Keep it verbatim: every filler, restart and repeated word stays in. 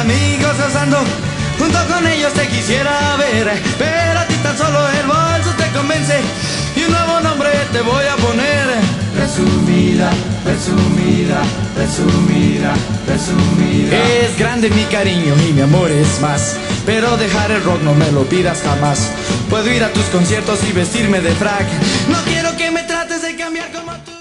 amigos gozando, junto con ellos te quisiera ver, pero a ti tan solo el bolso te convence y un nuevo nombre te voy a poner. Presumida, presumida, presumida, presumida. Es grande mi cariño y mi amor es más, pero dejar el rock no me lo pidas jamás. Puedo ir a tus conciertos y vestirme de frac, no quiero que me trates de cambiar como tú.